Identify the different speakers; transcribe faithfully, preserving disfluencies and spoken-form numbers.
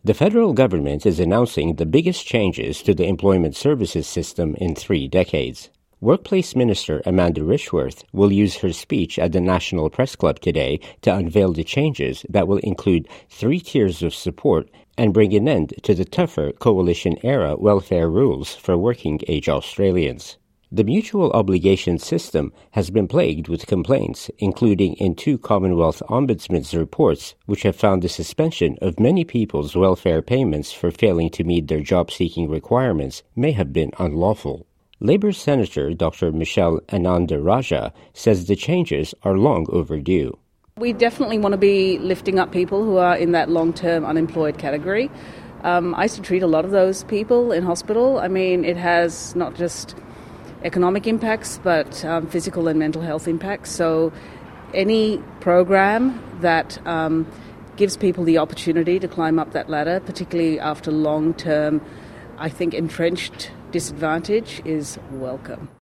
Speaker 1: The federal government is announcing the biggest changes to the employment services system in three decades. Workplace Minister Amanda Richworth will use her speech at the National Press Club today to unveil the changes that will include three tiers of support and bring an end to the tougher coalition-era welfare rules for working-age Australians. The mutual obligation system has been plagued with complaints, including in two Commonwealth Ombudsman's reports, which have found the suspension of many people's welfare payments for failing to meet their job-seeking requirements may have been unlawful. Labour Senator Doctor Michelle Ananda-Rajah says the changes are long overdue.
Speaker 2: We definitely want to be lifting up people who are in that long-term unemployed category. Um, I used to treat a lot of those people in hospital. I mean, it has not just economic impacts, but um, physical and mental health impacts. So any program that um, gives people the opportunity to climb up that ladder, particularly after long-term, I think, entrenched disadvantage, is welcome.